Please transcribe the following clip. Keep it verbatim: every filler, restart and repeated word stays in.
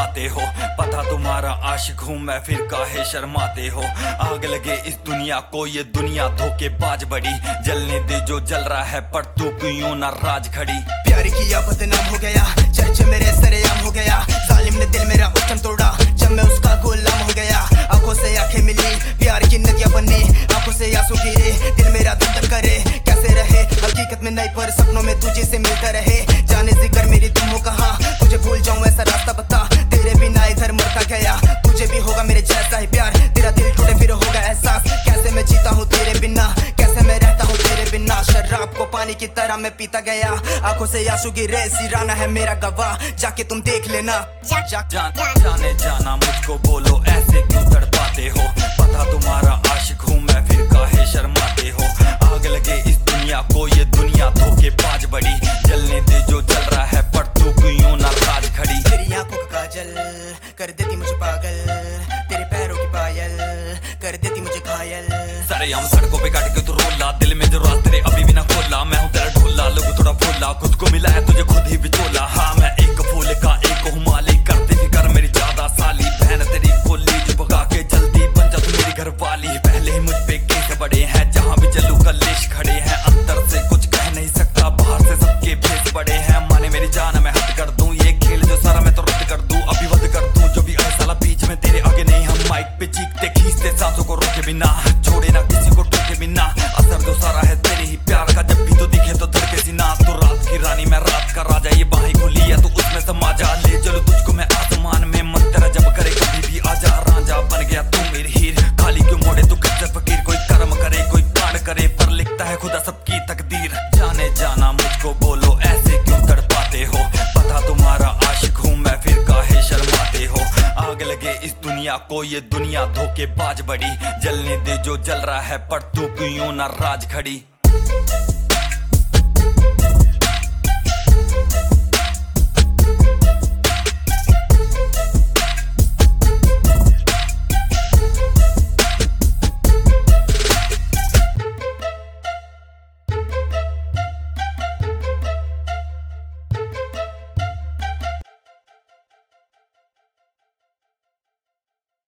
तड़पाते हो। पता तुम्हारा आशिक हूँ मैं, फिर काहे शर्माते हो। आग लगे इस दुनिया को, ये दुनिया धोखेबाज बड़ी। जलने दे जो जल रहा है, पर तू क्यों ना राज खड़ी। प्यार किया बदनाम हो गया, चर्चे मेरे सरेआम हो गया। जालिम ने दिल मेरा उच्चम तोड़ा, जब मैं उसका गुलाम हो गया। आंखों से आंखें मिली, प्यार की नदियां बनी, आंखों से आंसू गिरे, दिल मेरा धक धक करे। कैसे रहे हकीकत में नहीं, पर सपनों में तुझे से मिलता रहे। जाने जिगर मेरी तुम हो कहाँ, तुझे भूल जाऊं ऐसा रास्ता बता। तेरे बिना इधर मरता गया, तुझे भी होगा मेरे जैसा ही प्यार। तेरा दिल टूटे फिर होगा एहसास, कैसे मैं जीता हूँ तेरे बिना, कैसे मैं रहता हूँ तेरे बिना। शराब को पानी की तरह मैं पीता गया, आंखों से आंसू गिरे, सिराना है मेरा गवाह, जाके तुम देख लेना। जा, जा, जा, जाने जाना मुझको बोलो, ऐसे क्यों तड़पाते हो। पता तुम्हारा आशिक हूँ मैं, फिर काहे शर्माते हो। आग लगे इस दुनिया को, ये दुनिया धोखेबाज बड़ी। जलने दे जो जल रहा है, पर तू क्यों ना राज खड़ी। तेरी आंखों का काजल कर देती मुझे पागल, तेरे पैरों की पायल कर देती मुझे घायल। सरेआम सड़कों पे काट के तू रोला, दिल में जो राज तेरे अभी भी ना खोला। मैं हूँ तेरा ढोला, लोग थोड़ा भोला, खुद को मिला है तुझे खुद ही बिचोला। हाँ मैं एक फूल का एक हूँ माली, करती फिकर मेरी ज्यादा साली। बहन तेरी खोली जो भगा के जल्दी बन जा तू मेरी घर वाली। पहले ही मुझ पे केस बड़े हैं, जहाँ भी चलू कलेश खड़े हैं। अंदर से कुछ कह नहीं सकता, बाहर से सबके भेस बड़े हैं। माने मेरी जान मैं हद कर दूं, ये खेल जो सारा मैं तो रद्द कर दूं। अभी वध कर दूं जो भी साला बीच में तेरे आगे नहीं। हम माइक पे चीखते खींचते सांसों को रोके बिना, छोड़े ना किसी को टोके बिना। असर जो सारा है तेरे ही प्यार का, जब भी तो दिखे तो धड़के सीना। तो रात की रानी मैं रात का राजा, ये बाहें खुली है तो उसमें समा जा। ले चलो तुझको मैं आसमान में, मन तेरा जब करे कभी भी आजा। रांझा बन गया तू मेरी हीर, खाली क्यों मोड़े तू कच्चा फकीर। कोई कर्म करे कोई कांड करे, पर लिखता है खुदा सबकी तकदीर। जाने जाना मुझको बोलो, ऐसे क्यों तड़पाते हो। पता तुम्हारा आशिक हूँ मैं, फिर काहे शर्माते हो। आग लगे इस दुनिया को, ये दुनिया धोखेबाज बड़ी। जलने दे जो जल रहा है, पर तू क्यों ना राज खड़ी।